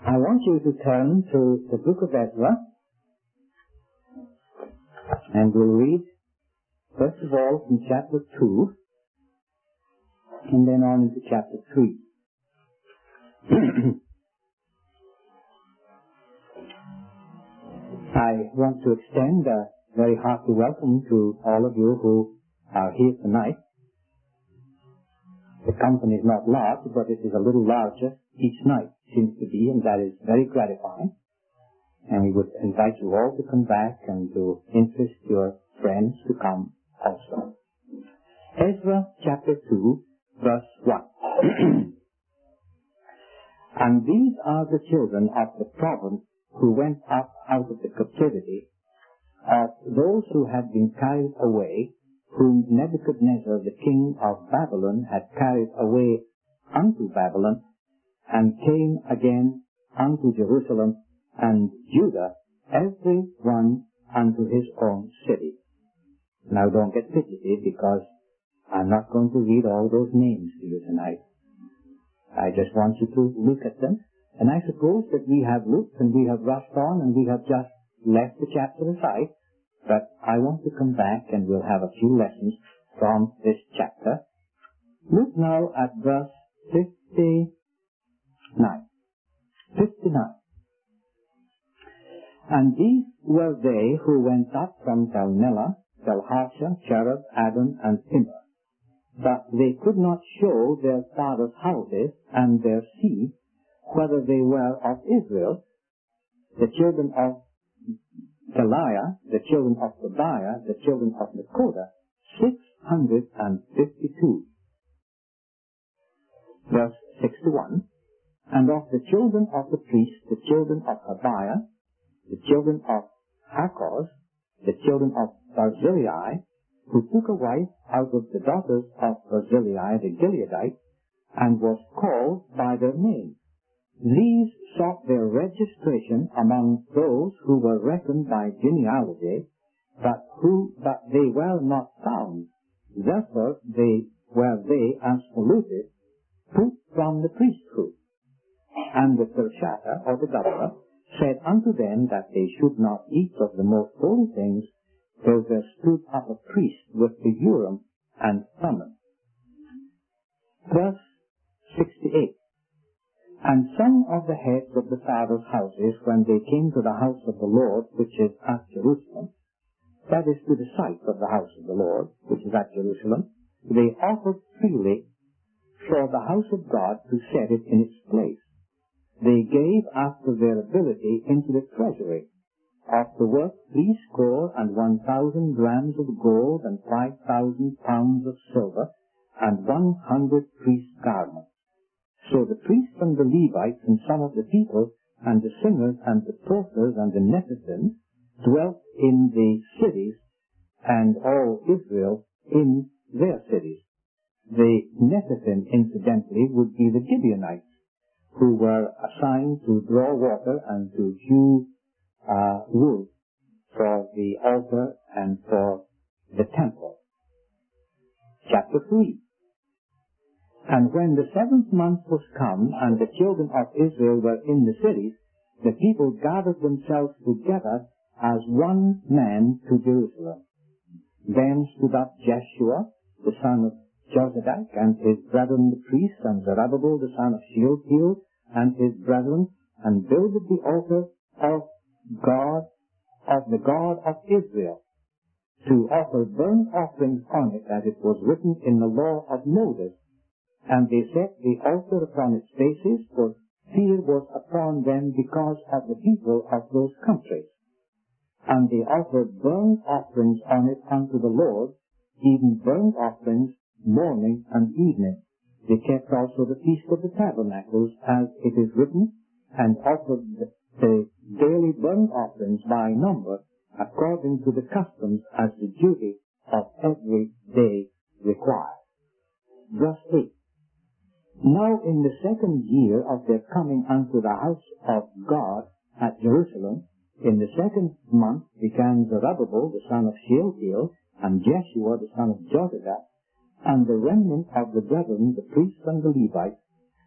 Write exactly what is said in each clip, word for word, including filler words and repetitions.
I want you to turn to the book of Ezra, and we'll read, first of all, from chapter two, and then on into chapter three. I want to extend a very hearty welcome to all of you who are here tonight. The company is not large, but it is a little larger each night, seems to be, and that is very gratifying. And we would invite you all to come back and to interest your friends to come also. Ezra chapter two, verse one. And these are the children of the province who went up out of the captivity of those who had been carried away, whom Nebuchadnezzar the king of Babylon had carried away unto Babylon, and came again unto Jerusalem and Judah, every one unto his own city. Now don't get fidgety, because I'm not going to read all those names to you tonight. I just want you to look at them. And I suppose that we have looked and we have rushed on and we have just left the chapter aside. But I want to come back and we'll have a few lessons from this chapter. Look now at verse fifty-nine. fifty-nine. And these were they who went up from Telmela, Telharsha, Cherub, Adon, and Timber. But they could not show their fathers' houses and their seed, whether they were of Israel, the children of Galiah, the children of Tobiah, the children of Nekoda, six hundred and fifty-two. Verse sixty-one. And of the children of the priests, the children of Habiah, the children of Hakkoz, the children of Barzillai, who took a wife out of the daughters of Barzillai the Gileadite, and was called by their name. These sought their registration among those who were reckoned by genealogy, but who but they were not found. Therefore they were they as polluted, put from the priesthood. And the Tershata, or the governor, said unto them that they should not eat of the most holy things, till there stood up a priest with the Urim and Thummim. Verse sixty-eight. And some of the heads of the fathers' houses, when they came to the house of the Lord, which is at Jerusalem, that is, to the site of the house of the Lord, which is at Jerusalem, they offered freely for the house of God to set it in its place. They gave after their ability into the treasury. Of the work three score and one thousand grams of gold, and five thousand pounds of silver, and one hundred priest garments. So the priests and the Levites and some of the people, and the singers and the porters and the Nethinim, dwelt in the cities, and all Israel in their cities. The Nethinim, incidentally, would be the Gibeonites, who were assigned to draw water and to hew uh, wood for the altar and for the temple. Chapter three. And when the seventh month was come, and the children of Israel were in the cities, the people gathered themselves together as one man to Jerusalem. Then stood up Jeshua, the son of Jozadak, and his brethren the priests, and Zerubbabel, the son of Shealtiel, and his brethren, and builded the altar of God, of the God of Israel, to offer burnt offerings on it, as it was written in the law of Moses. And they set the altar upon its bases, for fear was upon them because of the people of those countries. And they offered burnt offerings on it unto the Lord, even burnt offerings morning and evening. They kept also the feast of the tabernacles, as it is written, and offered the daily burnt offerings by number, according to the customs as the duty of every day required. Verse eight. Now in the second year of their coming unto the house of God at Jerusalem, in the second month began Zerubbabel the son of Shealtiel, and Jeshua the son of Jozadak, and the remnant of the brethren, the priests and the Levites,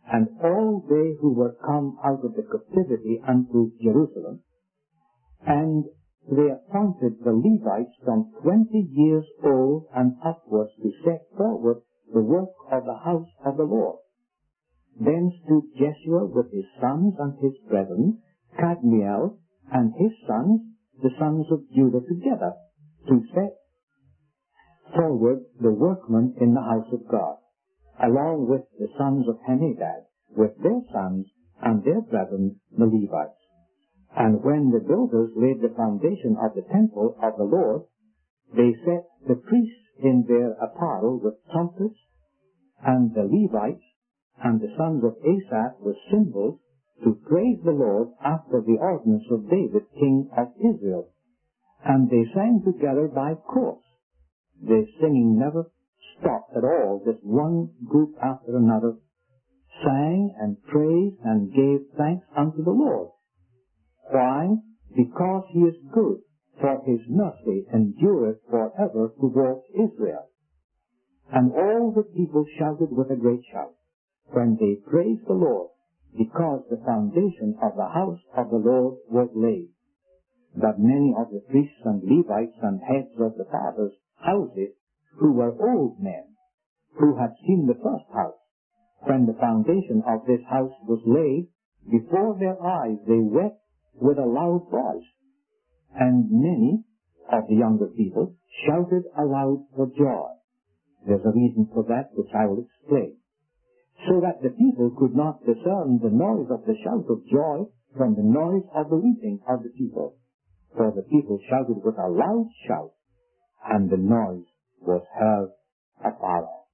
and all they who were come out of the captivity unto Jerusalem, and they appointed the Levites from twenty years old and upwards to set forward the work of the house of the Lord. Then stood Jeshua with his sons and his brethren, Kadmiel and his sons, the sons of Judah, together, to set forward the workmen in the house of God, along with the sons of Henadad, with their sons and their brethren, the Levites. And when the builders laid the foundation of the temple of the Lord, they set the priests in their apparel with trumpets, and the Levites and the sons of Asaph with cymbals, to praise the Lord after the ordinance of David, king of Israel. And they sang together by course. Their singing never stopped at all. Just one group after another sang and praised and gave thanks unto the Lord. Why? Because he is good, for his mercy endureth forever towards Israel. And all the people shouted with a great shout, when they praised the Lord, because the foundation of the house of the Lord was laid. But many of the priests and Levites and heads of the fathers' houses, who were old men, who had seen the first house, when the foundation of this house was laid, before their eyes they wept with a loud voice. And many of the younger people shouted aloud for joy. There's a reason for that, which I will explain. So that the people could not discern the noise of the shout of joy from the noise of the weeping of the people. For the people shouted with a loud shout, and the noise was heard afar off.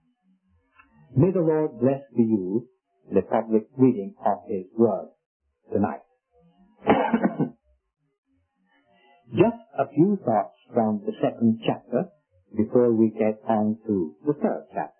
May the Lord bless to you the public reading of His Word tonight. Just a few thoughts from the second chapter before we get on to the third chapter.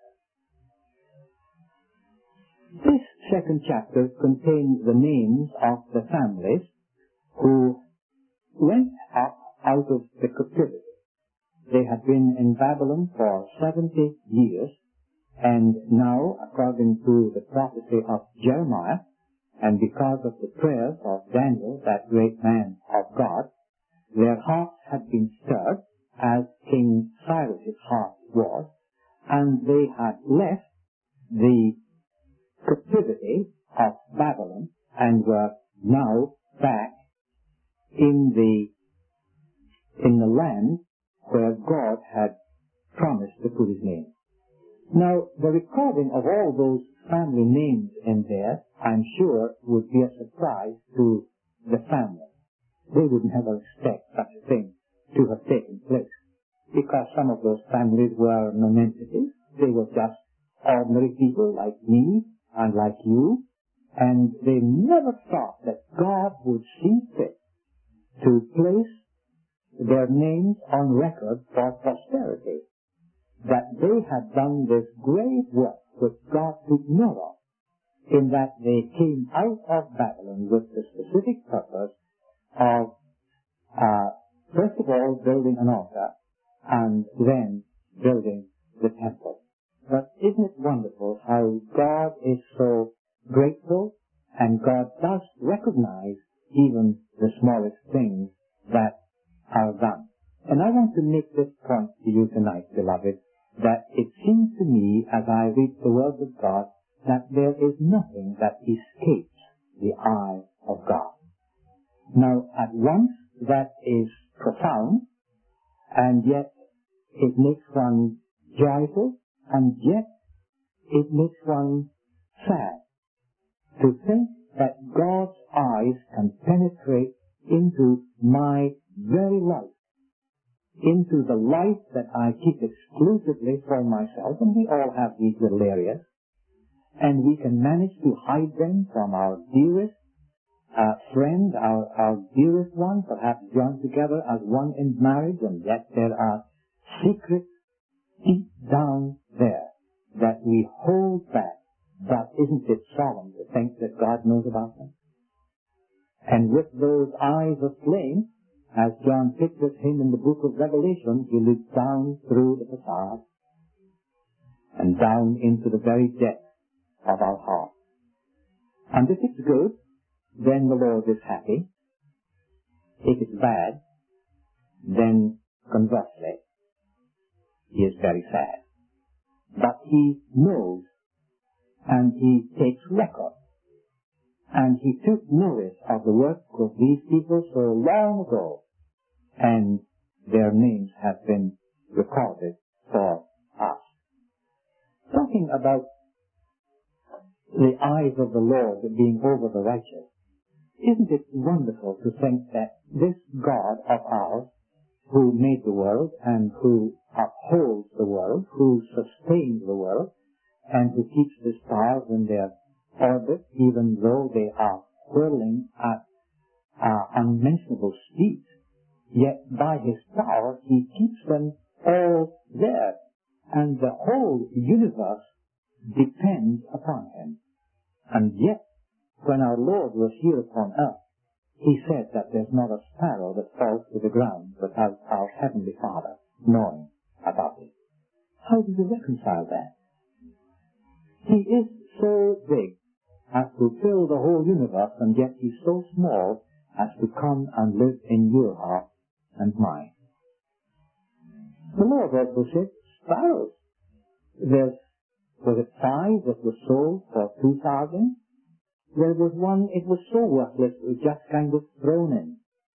This second chapter contains the names of the families who went up out of the captivity. They had been in Babylon for seventy years, and now, according to the prophecy of Jeremiah, and because of the prayers of Daniel, that great man of God, their hearts had been stirred, as King Cyrus's heart was, and they had left the captivity of Babylon and were now back in the in the land where God had promised to put His name. Now, the recording of all those family names in there, I'm sure, would be a surprise to the family. They would never expect such a thing to have taken place, because some of those families were nonentities. They were just ordinary people like me and like you, and they never thought that God would see fit to place their names on record for posterity, that they had done this great work which God took note of, in that they came out of Babylon with the specific purpose of, uh, first of all, building an altar, and then building the temple. But isn't it wonderful how God is so grateful, and God does recognize even the smallest things that are done. And I want to make this point to you tonight, beloved, that it seems to me, as I read the Word of God, that there is nothing that escapes the eye of God. Now, at once, that is profound, and yet it makes one joyful, and yet it makes one sad to think that God's eyes can penetrate into my very life, into the life that I keep exclusively for myself, and we all have these little areas, and we can manage to hide them from our dearest uh, friend, our, our dearest one, perhaps joined together as one in marriage, and yet there are secrets deep down there that we hold back. But isn't it solemn to think that God knows about them? And with those eyes of flame, as John pictures him in the book of Revelation, he looks down through the facade and down into the very depths of our heart. And if it's good, then the Lord is happy. If it's bad, then conversely, he is very sad. But he knows, and he takes record, and he took notice of the work of these people so long ago, and their names have been recorded for us. Talking about the eyes of the Lord being over the righteous, isn't it wonderful to think that this God of ours, who made the world and who upholds the world, who sustains the world, and who keeps the stars in their orbit, even though they are whirling at uh, unmentionable speed, yet by his power he keeps them all there, and the whole universe depends upon him. And yet, when our Lord was here upon earth, he said that there's not a sparrow that falls to the ground without our Heavenly Father knowing about it. How do you reconcile that? He is so big as to fill the whole universe, and yet he's so small as to come and live in your heart and mine. The Lord also said, sparrows. There's, was it five that were sold for two thousand? There was one, it was so worthless, it was just kind of thrown in.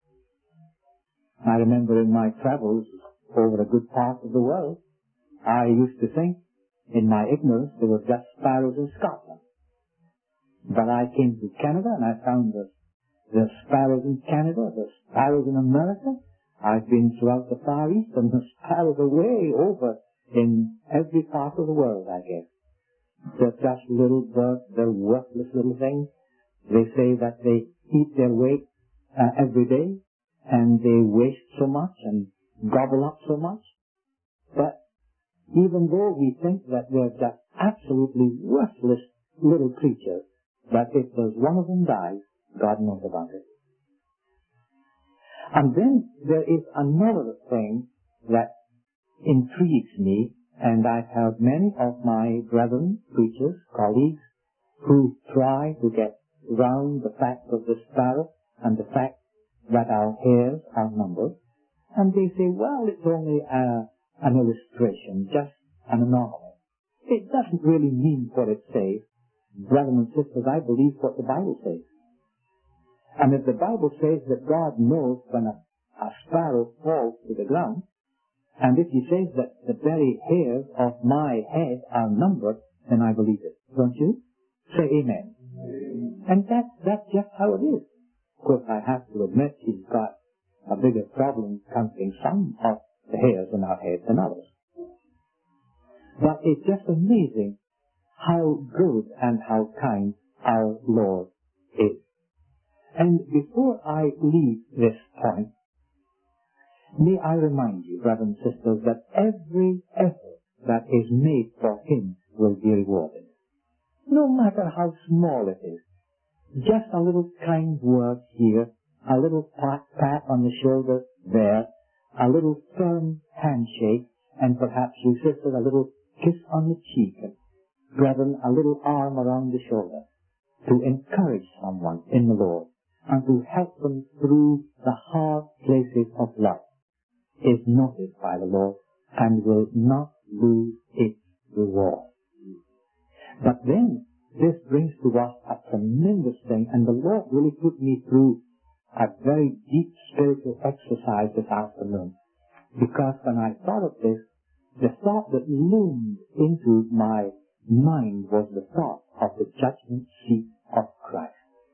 I remember in my travels over a good part of the world, I used to think, in my ignorance, there were just sparrows in Scotland. But I came to Canada and I found that there's sparrows in Canada, there's sparrows in America. I've been throughout the Far East, and the sparrows are way over in every part of the world, I guess. They're just little birds, they're worthless little things. They say that they eat their weight uh, every day, and they waste so much and gobble up so much. But even though we think that they're just absolutely worthless little creatures, that if there's one of them dies, God knows about it. And then there is another thing that intrigues me, and I've heard many of my brethren, preachers, colleagues, who try to get round the fact of the sparrow and the fact that our hairs are numbered, and they say, well, it's only a, an illustration, just an anomaly. It doesn't really mean what it says. Brothers and sisters, I believe what the Bible says. And if the Bible says that God knows when a, a sparrow falls to the ground, and if he says that the very hairs of my head are numbered, then I believe it. Don't you? Say amen. Amen. And that, that's just how it is. Of course, I have to admit he's got a bigger problem counting some of the hairs in our head than others. But it's just amazing how good and how kind our Lord is. And before I leave this point, may I remind you, brothers and sisters, that every effort that is made for him will be rewarded. No matter how small it is. Just a little kind word here, a little pat, pat on the shoulder there, a little firm handshake, and perhaps you sisters a little kiss on the cheek, and brethren, a little arm around the shoulder, to encourage someone in the Lord, and to help them through the hard places of life, is noticed by the Lord and will not lose its reward. But then, this brings to us a tremendous thing, and the Lord really put me through a very deep spiritual exercise this afternoon. Because when I thought of this, the thought that loomed into my mind was the thought of the judgment seat of Christ.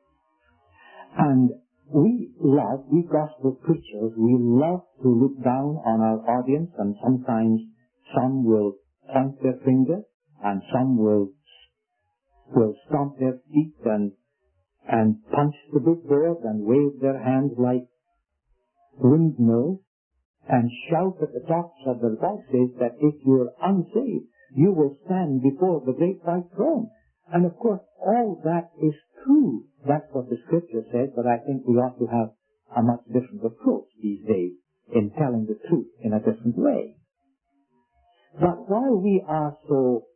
And we love, we gospel preachers, we love to look down on our audience, and sometimes some will point their finger, and some will will stomp their feet and and punch the bookboard and wave their hands like windmills and shout at the tops of their voices that if you're unsaved, you will stand before the great white throne. And of course, all that is true. That's what the scripture says, but I think we ought to have a much different approach these days in telling the truth in a different way. But while we are so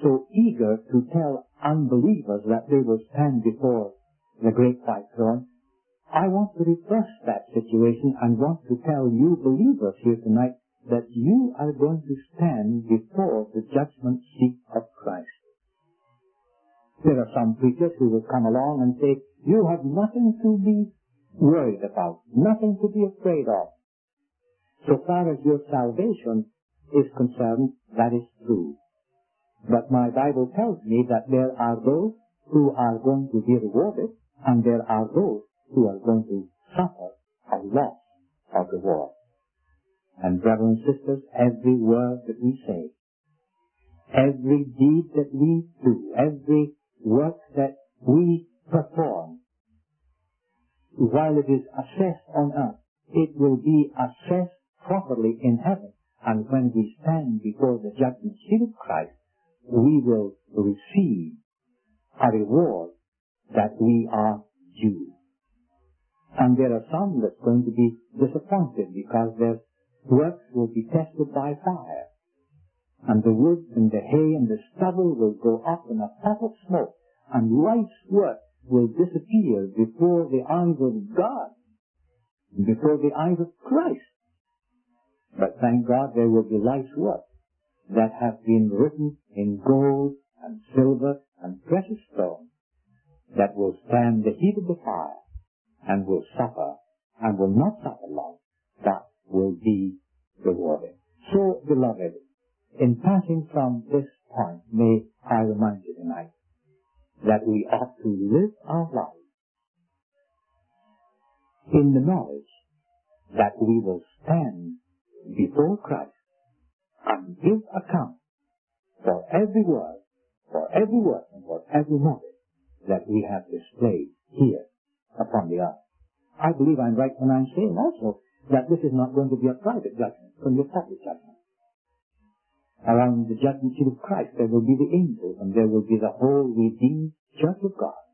so eager to tell unbelievers that they will stand before the great white throne, I want to reverse that situation and want to tell you believers here tonight that you are going to stand before the judgment seat of Christ. There are some preachers who will come along and say, you have nothing to be worried about, nothing to be afraid of. So far as your salvation is concerned, that is true. But my Bible tells me that there are those who are going to be rewarded, and there are those who are going to suffer a loss of reward. And brothers and sisters, every word that we say, every deed that we do, every work that we perform, while it is assessed on earth, it will be assessed properly in heaven. And when we stand before the judgment seat of Christ, we will receive a reward that we are due. And there are some that's going to be disappointed because their works will be tested by fire. And the wood and the hay and the stubble will go up in a puff of smoke, and life's work will disappear before the eyes of God, before the eyes of Christ. But thank God there will be life's work that have been written in gold and silver and precious stone that will stand the heat of the fire and will suffer and will not suffer long, but will be rewarded. So, beloved, in passing from this point, may I remind you tonight that we ought to live our life in the knowledge that we will stand before Christ and give account for every word, for every word, and for every motive that we have displayed here upon the earth. I believe I'm right when I'm saying also that this is not going to be a private judgment, it's going to be a public judgment. Around the judgment seat of Christ there will be the angels, and there will be the whole redeemed church of God.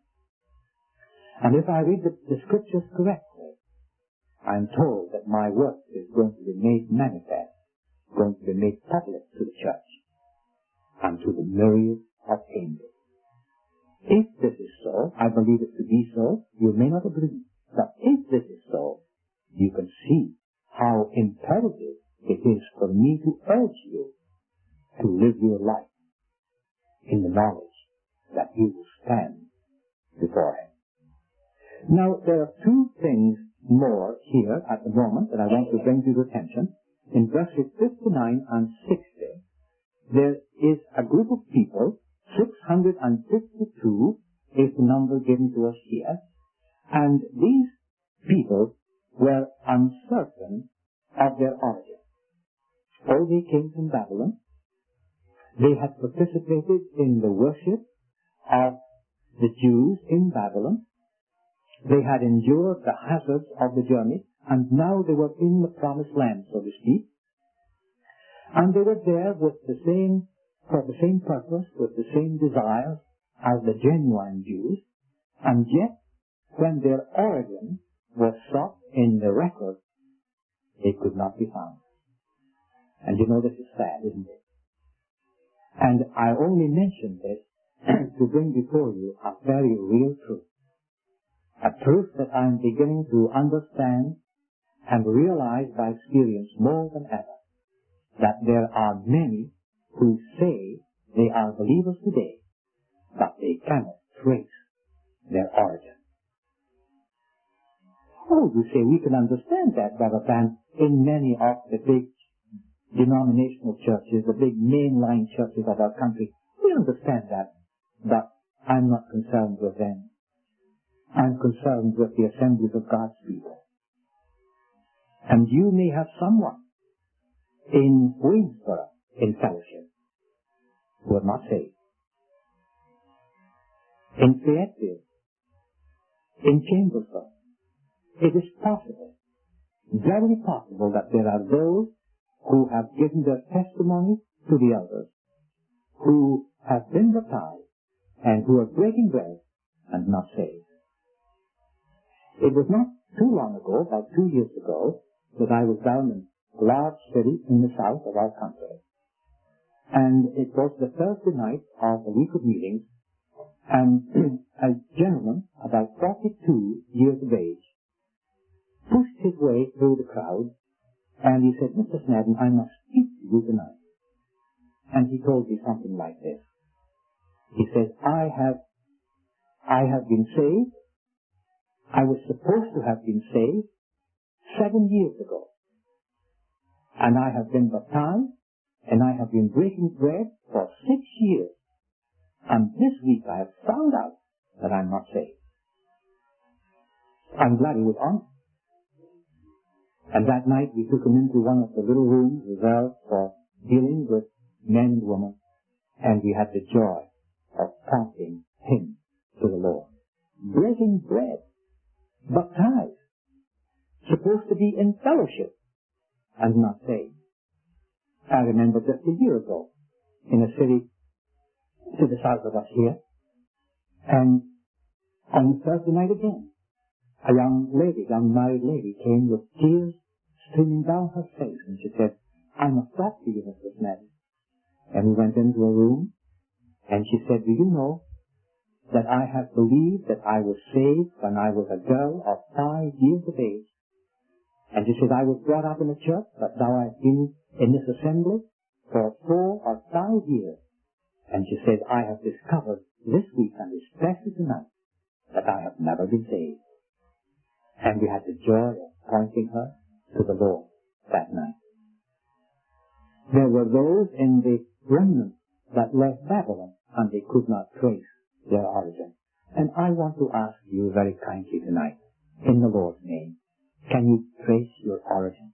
And if I read the, the scriptures correctly, I'm told that my work is going to be made manifest, going to be made public to the church and to the myriad of angels. If this is so, I believe it to be so. You may not agree, but if this is so, you can see how imperative it is for me to urge you to live your life in the knowledge that you will stand before Him. Now, there are two things more here at the moment that I want to bring to your attention. In verses fifty-nine and sixty, there is a group of people, six hundred fifty-two is the number given to us here, and these people were uncertain of their origin. Oh, they came from Babylon. They had participated in the worship of the Jews in Babylon. They had endured the hazards of the journey, and now they were in the promised land, so to speak. And they were there with the same, for the same purpose, with the same desires as the genuine Jews, and yet, when their origin was sought in the record, it could not be found. And you know, this is sad, isn't it? And I only mention this to bring before you a very real truth. A truth that I am beginning to understand and realize by experience more than ever. That there are many who say they are believers today, but they cannot trace their origin. Oh, you say we can understand that, Brother Pan, in many of the big denominational churches, the big mainline churches of our country. We understand that, but I'm not concerned with them. I'm concerned with the assemblies of God's people. And you may have someone in Waynesboro, in fellowship, who are not saved. In Fayetteville, in Chambersburg, it is possible, very possible, that there are those who have given their testimony to the elders, who have been baptized, and who are breaking bread and not saved. It was not too long ago, about two years ago, that I was down in a large city in the south of our country. And it was the Thursday night of a week of meetings, and a gentleman, about forty-two years of age, pushed his way through the crowd, and he said, "Mister Snedden, I must speak to you tonight." And he told me something like this. He said, I have, I have been saved. I was supposed to have been saved seven years ago. And I have been baptized, and I have been breaking bread for six years. And this week I have found out that I'm not saved. I'm glad he was honest. And that night we took him into one of the little rooms reserved for dealing with men and women, and we had the joy of pointing him to the Lord. Breaking bread, baptized, supposed to be in fellowship, and not saved. I remember just a year ago, in a city to the south of us here, and on Thursday night again, a young lady, young married lady, came with tears streaming down her face, and she said, "I must talk to you, Mister Snedden." And we went into a room, and she said, "Do you know that I have believed that I was saved when I was a girl of five years of age?" And she said, "I was brought up in a church, but now I've been in this assembly for four or five years." And she said, "I have discovered this week, and especially tonight, that I have never been saved." And we had the joy of pointing her to the Lord that night. There were those in the remnant that left Babylon, and they could not trace their origin. And I want to ask you very kindly tonight, in the Lord's name, can you trace your origin?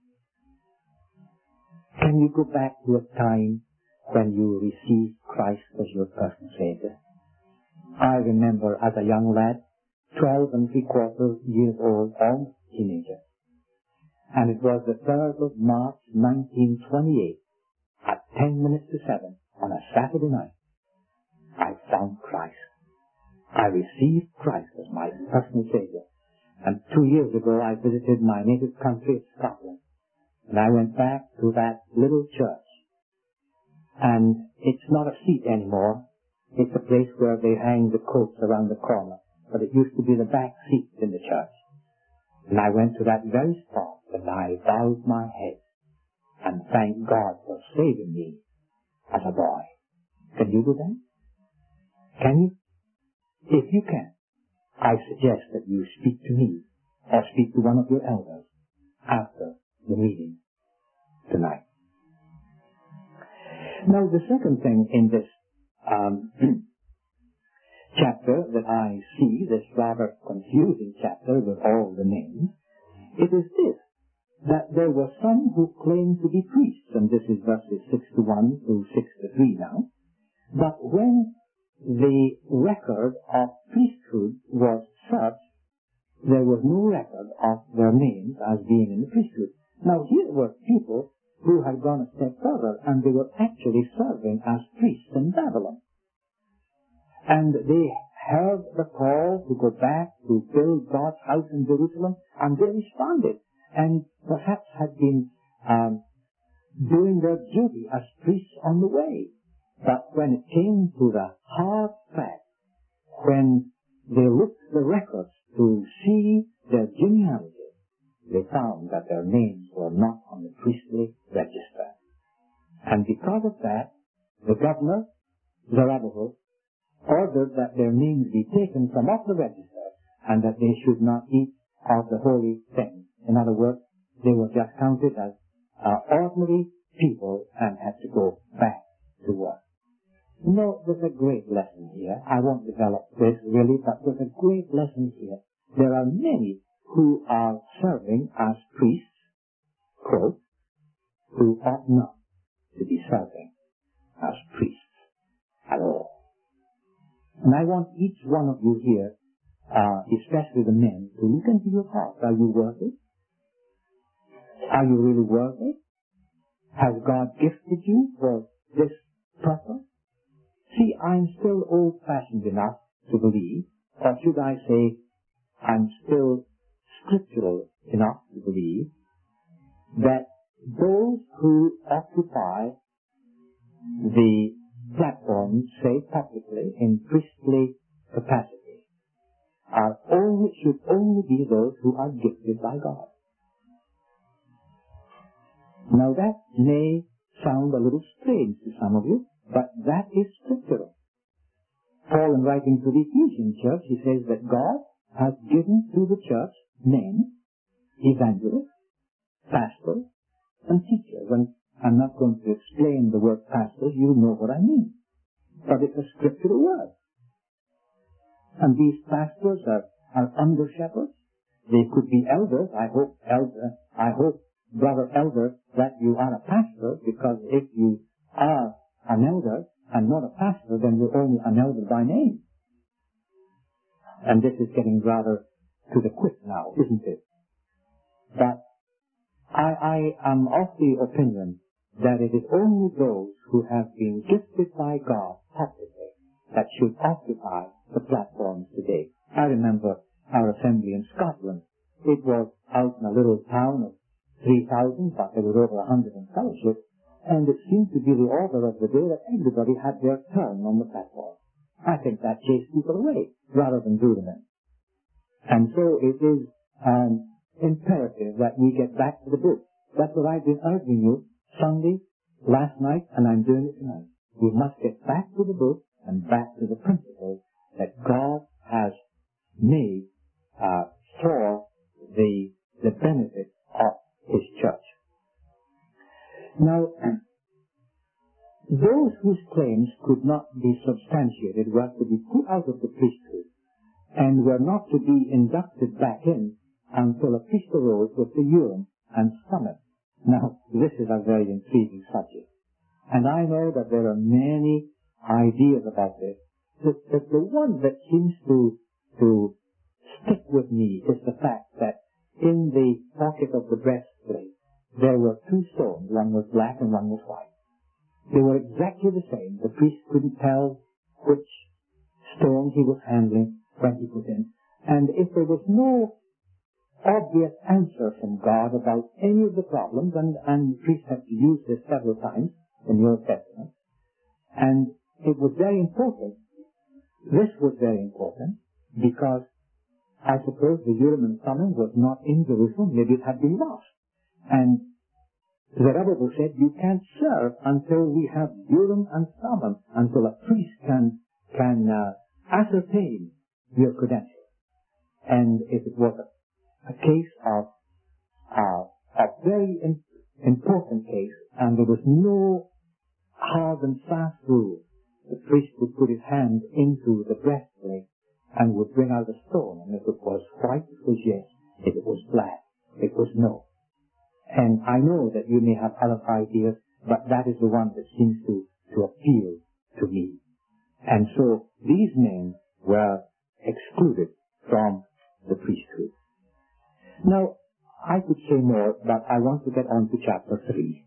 Can you go back to a time when you received Christ as your personal Savior? I remember as a young lad, twelve and three quarters years old, almost teenager, and it was the third of March nineteen twenty-eight, at ten minutes to seven, on a Saturday night, I found Christ. I received Christ as my personal Savior. And two years ago I visited my native country of Scotland, and I went back to that little church. And it's not a seat anymore. It's a place where they hang the coats around the corner, but it used to be the back seat in the church. And I went to that very spot, and I bowed my head and thanked God for saving me as a boy. Can you do that? Can you? If you can, I suggest that you speak to me or speak to one of your elders after the meeting tonight. Now, the second thing in this um, chapter that I see, this rather confusing chapter with all the names, it is this, that there were some who claimed to be priests, and this is verses six to one through six to three now, but when the record of priesthood was such, there was no record of their names as being in the priesthood. Now, here were people who had gone a step further, and they were actually serving as priests in Babylon. And they heard the call to go back to build God's house in Jerusalem, and they responded, and perhaps had been um, doing their duty as priests on the way. But when it came to the hard fact, when they looked at the records to see their genealogy, they found that their names were not on the priestly register. And because of that, the governor, Zerubbabel, ordered that their names be taken from off the register, and that they should not eat of the holy things. In other words, they were just counted as uh, ordinary people and had to go back to work. No, there's a great lesson here. I won't develop this really, but there's a great lesson here. There are many who are serving as priests, quote, who ought not to be serving as priests at all. And I want each one of you here, uh, especially the men, to look into your heart. Are you worthy? Are you really worthy? Has God gifted you for this purpose? See, I'm still old-fashioned enough to believe, or should I say, I'm still scriptural enough to believe, that those who occupy the platforms, say publicly, in priestly capacity, are only, should only be those who are gifted by God. Now that may sound a little strange to some of you, but that is scriptural. Paul, in writing to the Ephesian church, he says that God has given to the church men, evangelists, pastors, and teachers. And I'm not going to explain the word pastors, you know what I mean. But it's a scriptural word. And these pastors are, are under shepherds. They could be elders. I hope, elder, I hope, brother elder, that you are a pastor, because if you are an elder and not a pastor, then you're only an elder by name. And this is getting rather to the quick now, isn't it? But I, I am of the opinion that it is only those who have been gifted by God publicly that should occupy the platforms today. I remember our assembly in Scotland. It was out in a little town of three thousand, but there were over a hundred in fellowship, and it seemed to be the order of the day that everybody had their turn on the platform. I think that chased people away rather than drew them in. And so it is um, imperative that we get back to the book. That's what I've been urging you Sunday, last night, and I'm doing it tonight. We must get back to the book and back to the principles that God has made uh, for the the benefit of His church. Now, those whose claims could not be substantiated were to be put out of the priesthood and were not to be inducted back in until a priest arose with the Urim and Thummim. Now, this is a very intriguing subject. And I know that there are many ideas about this. But, but the one that seems to, to stick with me is the fact that in the pocket of the breastplate, there were two stones. One was black and one was white. They were exactly the same. The priest couldn't tell which stone he was handling when he put in. And if there was no obvious answer from God about any of the problems, and, and the priest had to use this several times in the Old Testament, and it was very important. This was very important because I suppose the Urim and Thummim was not in Jerusalem. Maybe it had been lost. And the Rebbe said, you can't serve until we have Urim and Thummim, until a priest can can uh, ascertain your credentials. And if it was a, a case of uh, a very in, important case, and there was no hard and fast rule, the priest would put his hand into the breastplate and would bring out a stone, and if it was white, it was yes. If it was black, it was no. And I know that you may have other ideas, but that is the one that seems to, to appeal to me. And so these men were excluded from the priesthood. Now, I could say more, but I want to get on to chapter three.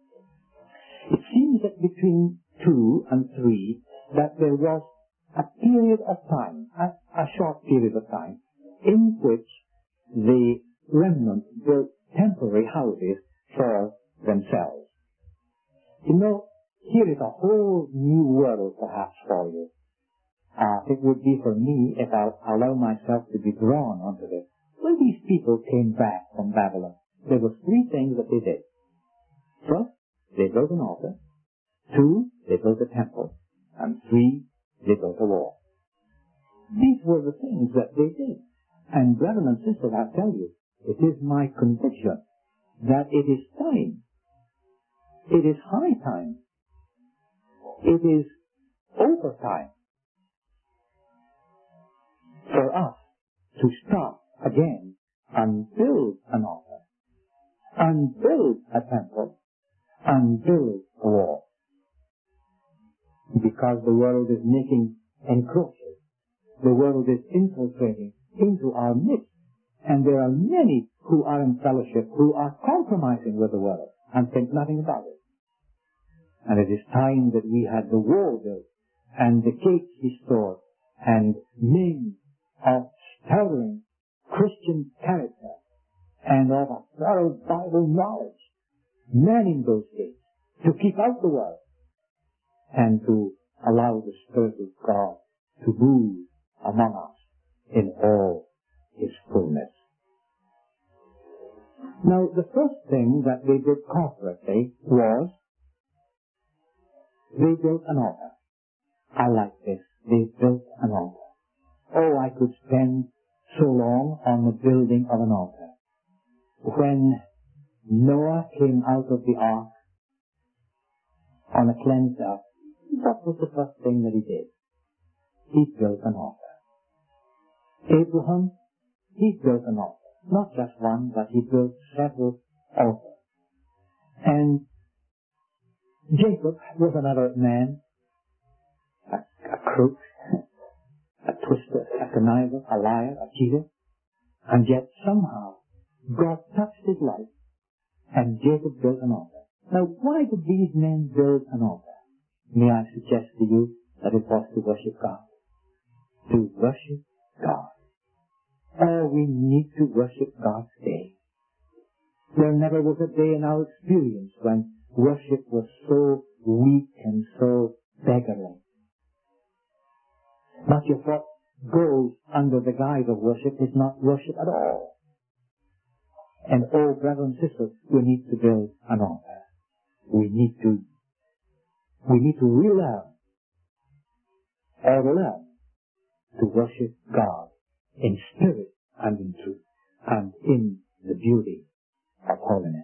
It seems that between two and three, that there was a period of time, a, a short period of time, in which the remnant built temporary houses for themselves. You know, here is a whole new world perhaps for you. Uh, it would be for me if I allow myself to be drawn onto this. When these people came back from Babylon, there were three things that they did. First, they built an altar. Two, they built a temple. And three, they built a wall. These were the things that they did. And brethren and sisters, I tell you, it is my conviction that it is time. It is high time. It is over time for us to stop again and build an altar, and build a temple, and build a wall. Because the world is making encroaches. The world is infiltrating into our midst. And there are many who are in fellowship who are compromising with the world and think nothing about it. And it is time that we had the wall built and the gates restored and men of sterling Christian character and of a thorough Bible knowledge manning those gates to keep out the world. and to allow the Spirit of God to move among us in all His fullness. Now, the first thing that they did corporately was they built an altar. I like this. They built an altar. Oh, I could spend so long on the building of an altar. When Noah came out of the ark on a cleansed earth, what was the first thing that he did? He built an altar. Abraham, he built an altar. Not just one, but he built several altars. And Jacob was another man, a, a crook, a twister, a conniver, a liar, a cheater. And yet somehow God touched his life and Jacob built an altar. Now, why did these men build an altar? May I suggest to you that it was to worship God. To worship God. Oh, we need to worship God's day. There never was a day in our experience when worship was so weak and so beggarly. Much of what goes under the guise of worship is not worship at all. And oh, brothers and sisters, we need to build an altar. We need to, we need to relearn, or learn, to worship God in spirit and in truth, and in the beauty of holiness.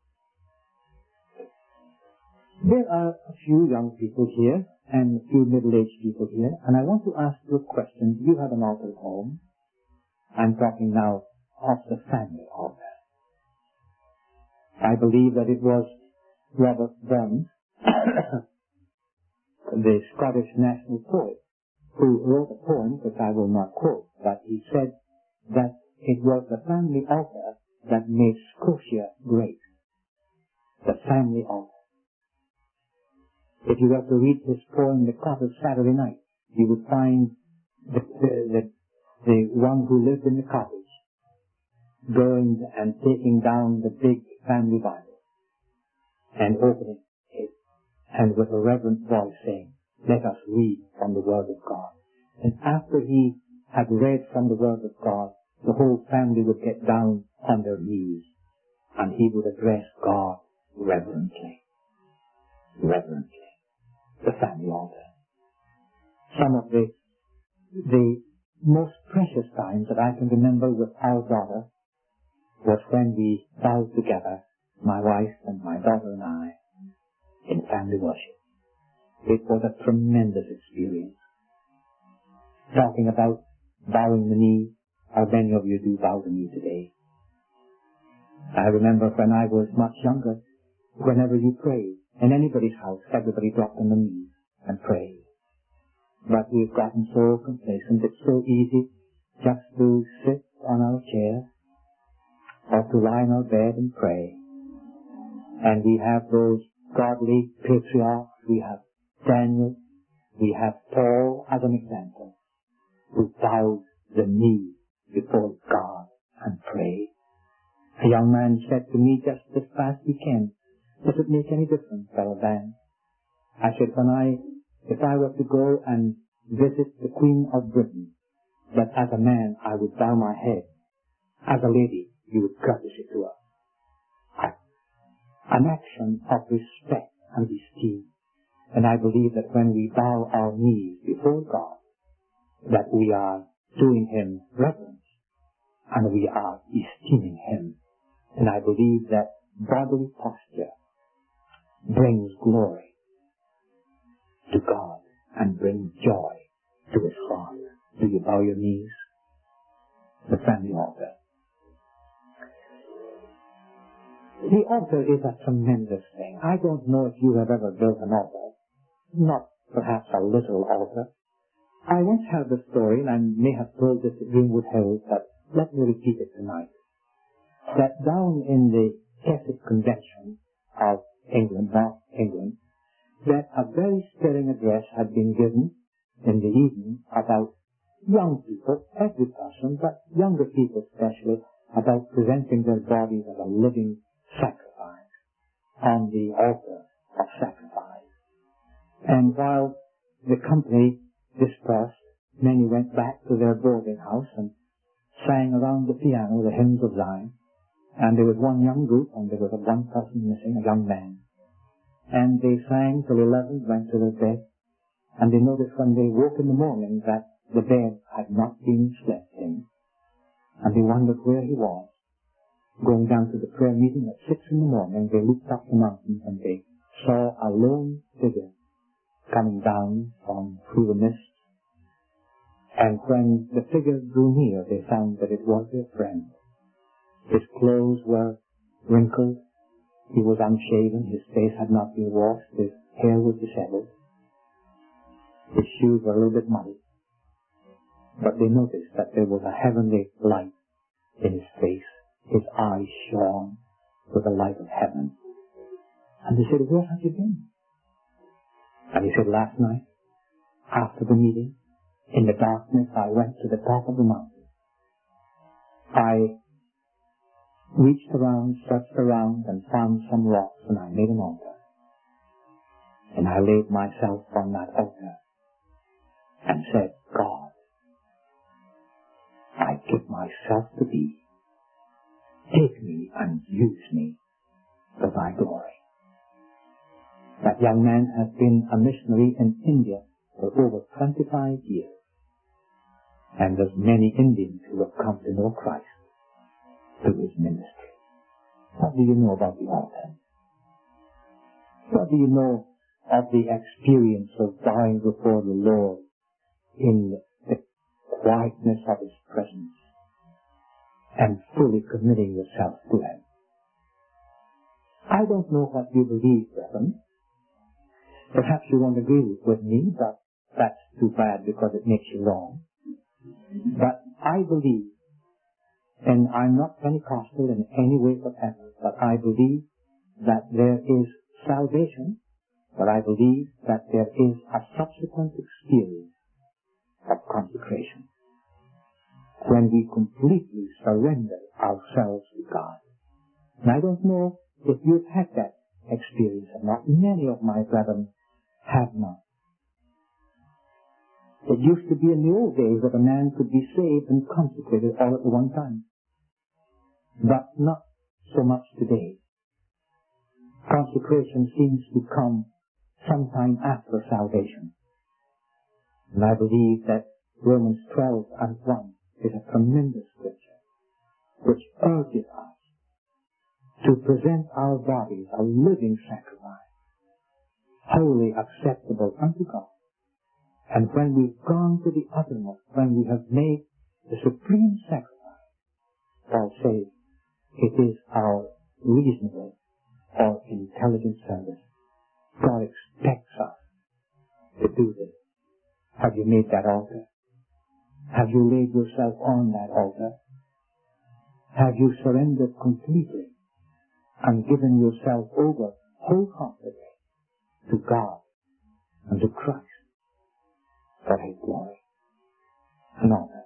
There are a few young people here, and a few middle-aged people here, and I want to ask you a question. You have an altar at home. I'm talking now of the family altar. I believe that it was Robert Burns, the Scottish national poet, who wrote a poem that I will not quote, but he said that it was the family altar that made Scotia great. The family altar. If you were to read his poem, The Cottage Saturday Night, you would find the, the, the, the one who lived in the cottage going and taking down the big family Bible and opening it, and with a reverent voice saying, "Let us read from the Word of God." And after he had read from the Word of God, the whole family would get down on their knees and he would address God reverently. Reverently. The family altar. Some of the, the most precious times that I can remember with our daughter was when we bowed together, my wife and my daughter and I, in family worship. It was a tremendous experience. Talking about bowing the knee, how many of you do bow the knee today? I remember when I was much younger, whenever you prayed, in anybody's house, everybody dropped on the knees and prayed. But we've gotten so complacent, it's so easy just to sit on our chair or to lie in our bed and pray. And we have those godly patriarchs, we have Daniel, we have Paul as an example, who bowed the knee before God and prayed. A young man said to me just this past weekend, "Does it make any difference, Brother Van?" I said, when I, if I were to go and visit the Queen of Britain, that as a man I would bow my head, as a lady you would courtesy to her. I, an action of respect and esteem. And I believe that when we bow our knees before God, that we are doing Him reverence and we are esteeming Him. And I believe that bodily posture brings glory to God and brings joy to His heart. Do you bow your knees? The family altar. The altar is a tremendous thing. I don't know if you have ever built an altar. Not perhaps a literal altar. I once heard the story, and I may have told this at Greenwood Hills, but let me repeat it tonight. That down in the Keswick Convention of England, North England, that a very stirring address had been given in the evening about young people, every person, but younger people especially, about presenting their bodies as a living sacrifice on the altar of sacrifice. And while the company dispersed, many went back to their boarding house and sang around the piano the hymns of Zion. And there was one young group, and there was a one person missing, a young man. And they sang till eleven, went to their bed, and they noticed when they woke in the morning that the bed had not been slept in. And they wondered where he was. Going down to the prayer meeting at six in the morning, they looked up the mountains and they saw a lone figure coming down from through the mist. And when the figure drew near, they found that it was their friend. His clothes were wrinkled. He was unshaven. His face had not been washed. His hair was disheveled. His shoes were a little bit muddy. But they noticed that there was a heavenly light in his face. His eyes shone with the light of heaven. And they said, "Where have you been?" And he said, "Last night, after the meeting, in the darkness, I went to the top of the mountain. I reached around, searched around, and found some rocks, and I made an altar. And I laid myself on that altar and said, 'God, I give myself to Thee. Take me and use me for Thy glory.'" That young man has been a missionary in India for over twenty-five years. And there's many Indians who have come to know Christ through his ministry. What do you know about the altar? What do you know of the experience of dying before the Lord in the quietness of His presence and fully committing yourself to Him? I don't know what you believe, brethren. Perhaps you won't agree with me, but that's too bad because it makes you wrong. But I believe, and I'm not Pentecostal in any way whatever, but I believe that there is salvation, but I believe that there is a subsequent experience of consecration when we completely surrender ourselves to God. And I don't know if you've had that experience or not. Many of my brethren have not. It used to be in the old days that a man could be saved and consecrated all at one time. But not so much today. Consecration seems to come sometime after salvation. And I believe that Romans twelve and one is a tremendous scripture which urges us to present our bodies a living sacrifice, wholly acceptable unto God. And when we've gone to the uttermost, when we have made the supreme sacrifice, Paul says, it is our reasonable or intelligent service. God expects us to do this. Have you made that altar? Have you laid yourself on that altar? Have you surrendered completely and given yourself over wholeheartedly to God and to Christ for His glory and honor?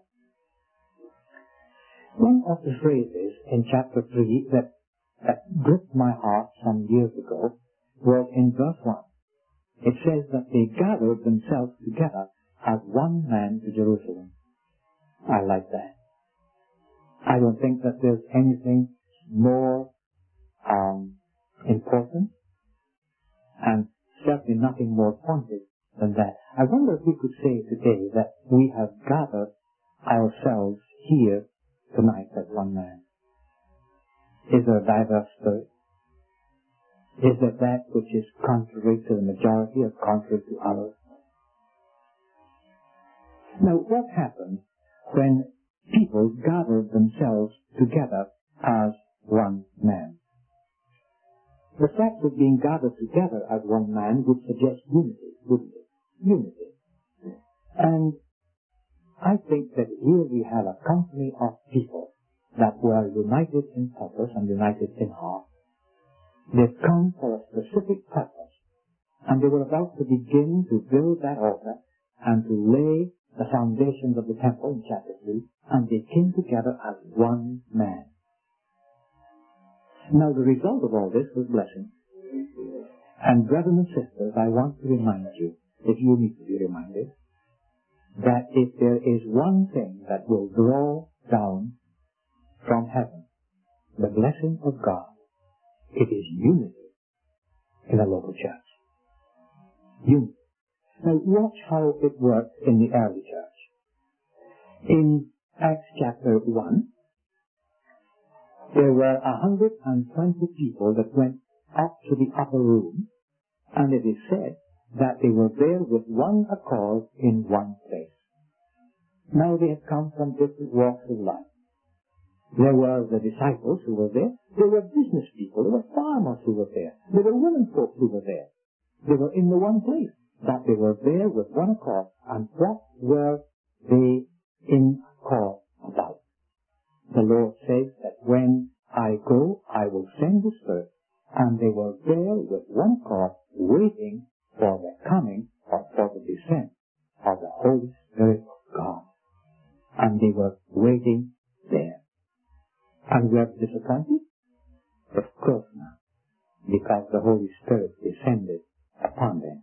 One of the phrases in chapter three that, that gripped my heart some years ago was in verse one. It says that they gathered themselves together as one man to Jerusalem. I like that. I don't think that there's anything more um, important and certainly nothing more pointed than that. I wonder if we could say today that we have gathered ourselves here tonight as one man. Is there a diverse spirit? Is there that which is contrary to the majority or contrary to others? Now, what happens when people gather themselves together as one man? The fact of being gathered together as one man would suggest unity, wouldn't it? Unity. And I think that here we have a company of people that were united in purpose and united in heart. They've come for a specific purpose, and they were about to begin to build that altar and to lay the foundations of the temple in chapter three, and they came together as one man. Now the result of all this was blessing. And brothers and sisters, I want to remind you, if you need to be reminded, that if there is one thing that will draw down from heaven the blessing of God, it is unity in a local church. Unity. Now watch how it worked in the early church. In Acts chapter one, there were a hundred and twenty people that went up to the upper room, and it is said that they were there with one accord in one place. Now they had come from different walks of life. There were the disciples who were there. There were business people. There were farmers who were there. There were women folk who were there. They were in the one place, but they were there with one accord. And what were they in accord about? The Lord says that when I go, I will send the Spirit. And they were there with one accord, waiting for the coming or for the descent of the Holy Spirit of God. And they were waiting there. And were disappointed? Of course not, because the Holy Spirit descended upon them.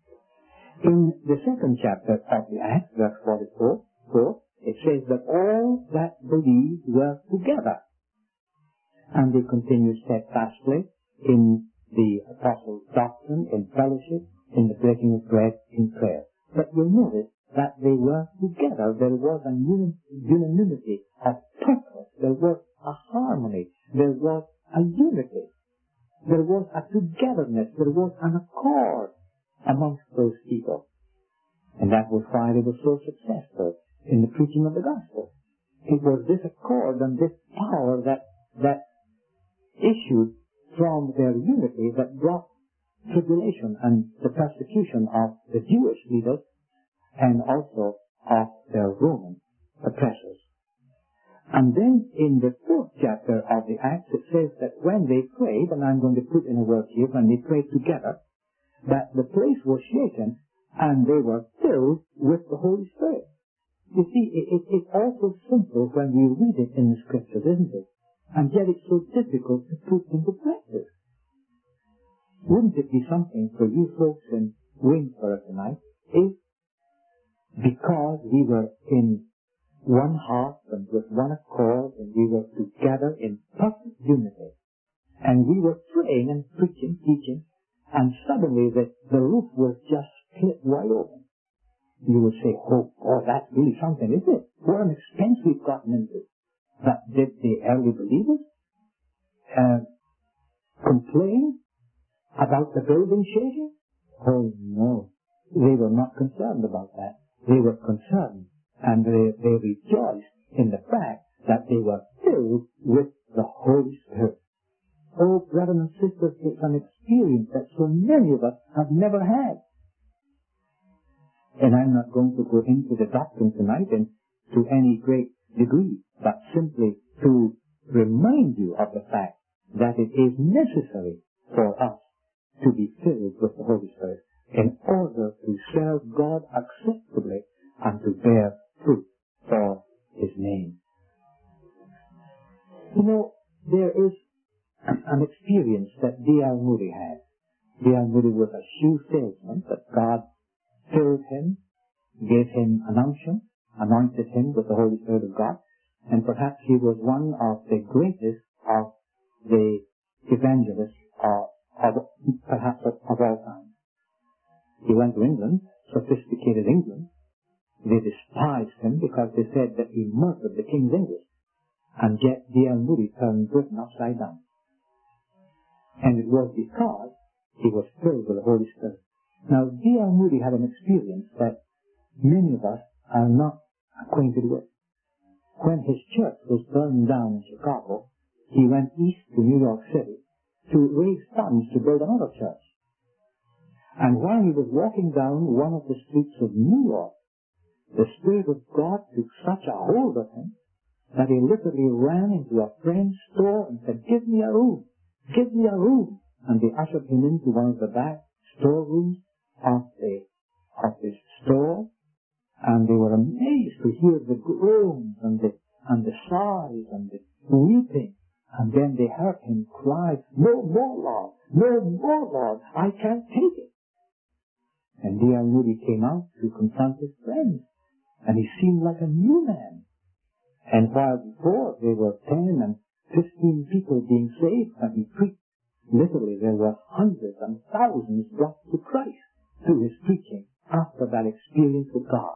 In the second chapter of the Acts, verse forty-four, it says that all that believed were together. And they continued steadfastly in the apostles' doctrine, in fellowship, in the breaking of bread, in prayer. But you'll notice that they were together. There was a unanimity of purpose. There was a harmony. There was a unity. There was a togetherness. There was an accord amongst those people. And that was why they were so successful in the preaching of the gospel. It was this accord and this power that, that issued from their unity that brought tribulation and the persecution of the Jewish leaders and also of their Roman oppressors. And then in the fourth chapter of the Acts, it says that when they prayed, and I'm going to put in a word here, when they prayed together, that the place was shaken and they were filled with the Holy Spirit. You see, it, it, it's all so simple when we read it in the Scriptures, isn't it? And yet it's so difficult to put into practice. Wouldn't it be something for you folks in Wingsboro tonight if, because we were in one heart and with one accord and we were together in perfect unity, and we were praying and preaching, teaching, and suddenly the, the roof was just split wide open. You would say, oh, oh, that's really something, isn't it? What an expense we've gotten into. But did the early believers uh, complain about the building shaking? Oh, no. They were not concerned about that. They were concerned, and they, they rejoiced in the fact that they were filled with the Holy Spirit. Oh, brothers and sisters, it's an experience that so many of us have never had. And I'm not going to go into the doctrine tonight and to any great degree, but simply to remind you of the fact that it is necessary for us to be filled with the Holy Spirit in order to serve God acceptably and to bear fruit for His name. You know, there is an, an experience that D L Moody had. D L Moody was a shoe salesman, but God filled him, gave him an unction, anointed him with the Holy Spirit of God, and perhaps he was one of the greatest of the evangelists of, of perhaps of, of all time. He went to England, sophisticated England. They despised him because they said that he murdered the King's English. And yet D L Moody turned Britain upside down. And it was because he was filled with the Holy Spirit. Now, D L Moody had an experience that many of us are not acquainted with. When his church was burned down in Chicago, he went east to New York City to raise funds to build another church. And while he was walking down one of the streets of New York, the Spirit of God took such a hold of him that he literally ran into a friend's store and said, "Give me a room, give me a room." And they ushered him into one of the back storerooms of the of this store, and they were amazed to hear the groans and the and the sighs and the weeping And then they heard him cry, "No more, Lord! No more, Lord! I can't take it!" And D L Moody came out to confront his friends, and he seemed like a new man. And while before there were ten and fifteen people being saved when he preached, literally there were hundreds and thousands brought to Christ through his preaching after that experience with God.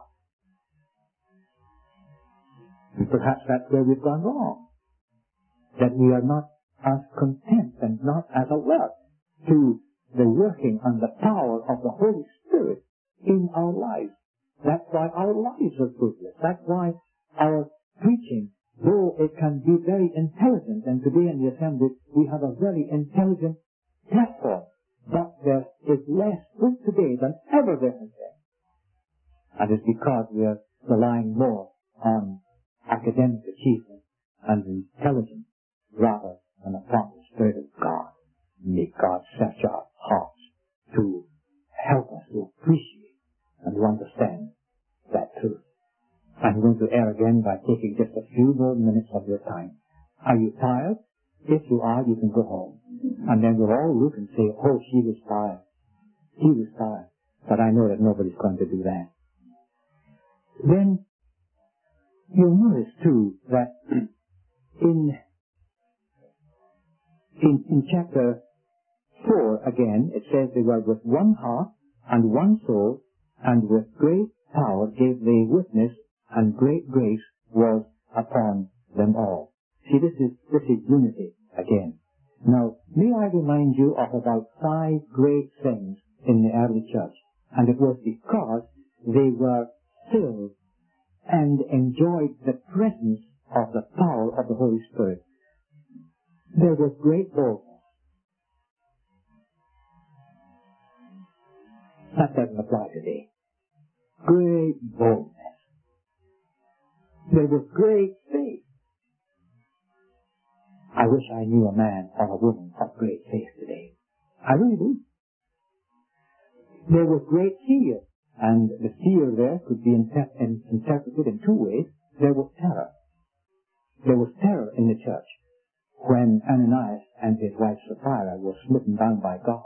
And perhaps that's where we've gone wrong, that we are not as content and not as alert to the working and the power of the Holy Spirit in our lives. That's why our lives are fruitless. That's why our preaching, though it can be very intelligent, and today in the assembly we have a very intelligent platform, but there is less fruit today than ever there has been. And it's because we are relying more on academic achievement and intelligence rather than upon the Spirit of God. May God search our hearts to help us to appreciate and to understand that truth. I'm going to err again by taking just a few more minutes of your time. Are you tired? If you are, you can go home. And then we'll all look and say, "Oh, she was tired. He was tired." But I know that nobody's going to do that. Then you'll notice too that in in, in chapter four again it says they were with one heart and one soul, and with great power gave they witness, and great grace was upon them all. See, this is this is unity again. Now, may I remind you of about five great things in the early church, and it was because they were filled and enjoyed the presence of the power of the Holy Spirit. There was great boldness. That doesn't apply today. Great boldness. There was great faith. I wish I knew a man or a woman of great faith today. I really do. There was great fear, and the fear there could be inter- in, interpreted in two ways. There was terror. There was terror in the church when Ananias and his wife Sapphira were smitten down by God.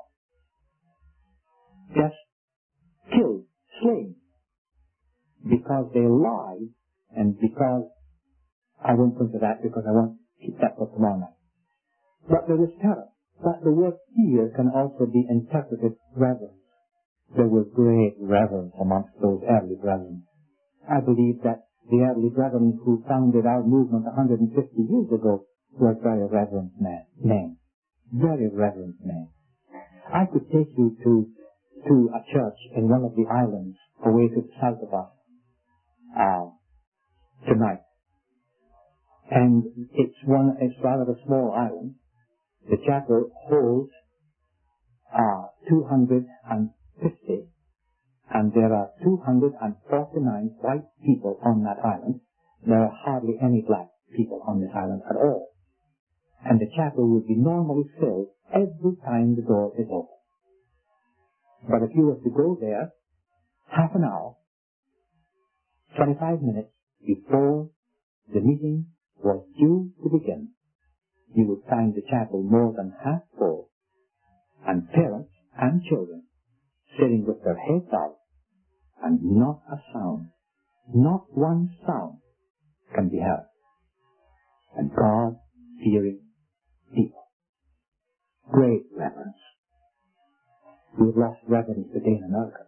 Just killed, slain, because they lied, and because, I won't go into that because I want to keep that for tomorrow night. But there was terror. But the word fear can also be interpreted reverence. There was great reverence amongst those early brethren. I believe that the early brethren who founded our movement one hundred fifty years ago were very reverent men. men. Very reverent men. I could take you to to a church in one of the islands away to the south of us uh, tonight. And it's one, it's rather a small island. The chapel holds uh, two hundred fifty, and there are two hundred forty-nine white people on that island. There are hardly any black people on this island at all. And the chapel would be normally filled every time the door is open. But if you were to go there half an hour, twenty-five minutes before the meeting was due to begin, you would find the chapel more than half full, and parents and children sitting with their heads out, and not a sound, not one sound can be heard. And God-fearing people. Great reverence. We've lost reverence today in America.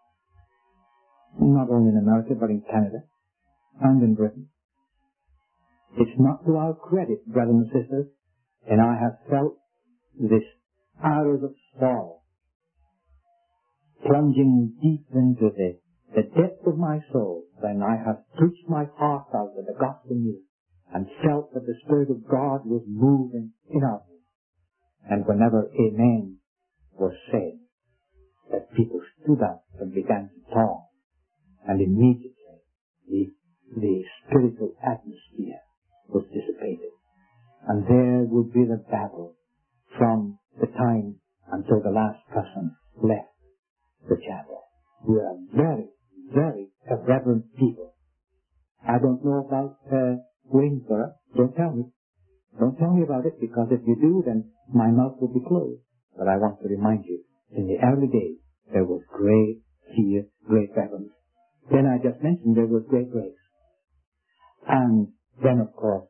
Not only in America, but in Canada and in Britain. It's not to our credit, brothers and sisters, and I have felt this arrows of sorrow plunging deep into the, the depth of my soul when I have preached my heart out with the gospel news and felt that the Spirit of God was moving in our midst. And whenever amen was said, that people stood up and began to talk, and immediately the, the spiritual atmosphere was dissipated. And there would be the battle from the time until the last person left the chapel. We are very, very reverent people. I don't know about uh, Waynesboro, don't tell me, Don't tell me about it, because if you do, then my mouth will be closed. But I want to remind you, in the early days, there was great fear, great reverence. Then I just mentioned there was great grace. And then, of course,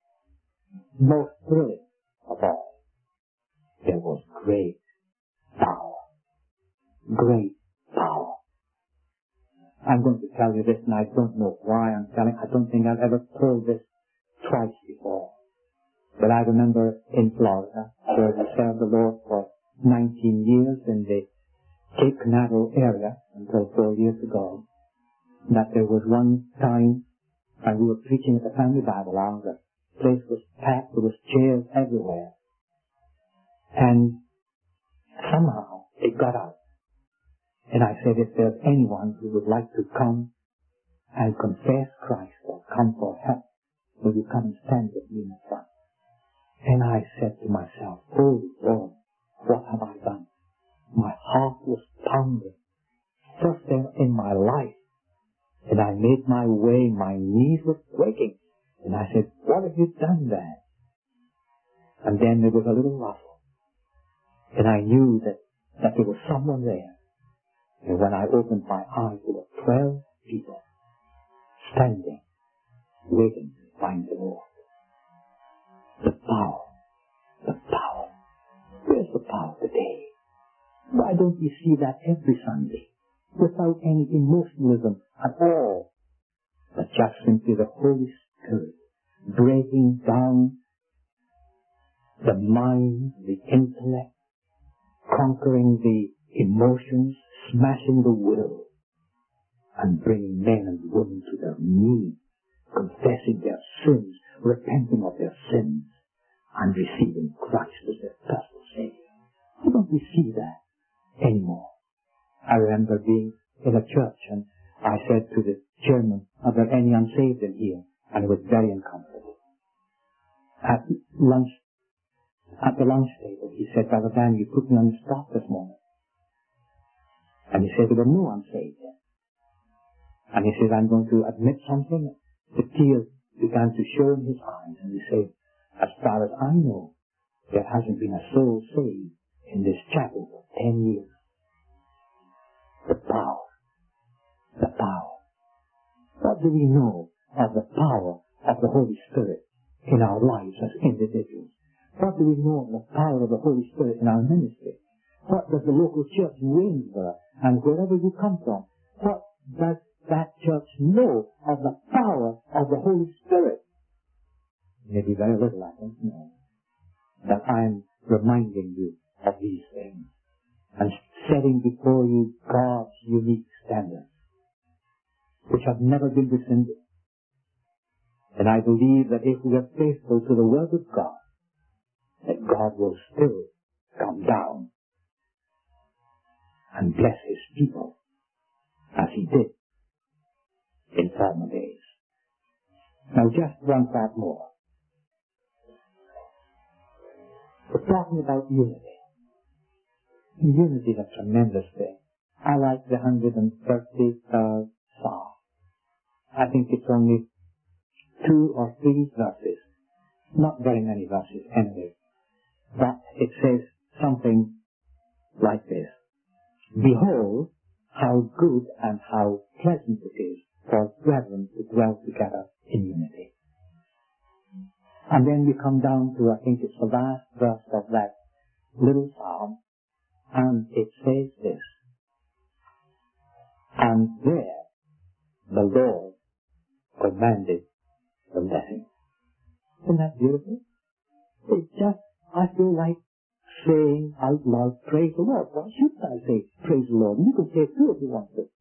most thrilling of all, there was great power. Great power. I'm going to tell you this, and I don't know why I'm telling. I don't think I've ever told this twice before. But I remember in Florida, where we served the Lord for nineteen years in the Cape Canaveral area until four years ago, that there was one time when we were preaching at the Family Bible Hour. The place was packed. There was chairs everywhere. And somehow it got out. And I said, if there's anyone who would like to come and confess Christ or come for help, will you come and stand with me in the front? And I said to myself, oh Lord, what have I done? My heart was pounding. First time in my life. And I made my way, my knees were quaking. And I said, what have you done there? And then there was a little rustle. And I knew that, that there was someone there. And when I opened my eyes, there were twelve people standing, waiting to find the Lord. The power, the power. Where's the power today? Why don't we see that every Sunday, without any emotionalism at all, but just simply the Holy Spirit breaking down the mind, the intellect, conquering the emotions, smashing the will, and bringing men and women to their knees, confessing their sins, repenting of their sins, and receiving Christ as their personal Savior. Why don't we see that anymore? I remember being in a church, and I said to the chairman, are there any unsaved in here? And he was very uncomfortable. At lunch, at the lunch table, he said, Brother Dan, you put me on the spot this morning. And he said, there were no unsaved there. And he said, I'm going to admit something. The tears began to show in his eyes, and he said, as far as I know, there hasn't been a soul saved in this chapel for ten years. The power. The power. What do we know of the power of the Holy Spirit in our lives as individuals? What do we know of the power of the Holy Spirit in our ministry? What does the local church in Waynesboro and wherever you come from, what does that church know of the power of the Holy Spirit? Maybe very little, I don't know. But I'm reminding you of these things and setting before you God's unique standards, which have never been rescinded. And I believe that if we are faithful to the Word of God, that God will still come down and bless His people as He did in former days. Now just one thought more. We're talking about unity. Unity is a tremendous thing. I like the one hundred thirty-third Psalm. I think it's only two or three verses. Not very many verses anyway. But it says something like this. Behold, how good and how pleasant it is for brethren to dwell together in unity. And then we come down to, I think it's the last verse of that little psalm, and it says this. And there the Lord commanded the blessing. Isn't that beautiful? It's just, I feel like saying out loud, praise the Lord. Why shouldn't I say praise the Lord? You can say it too if you want to.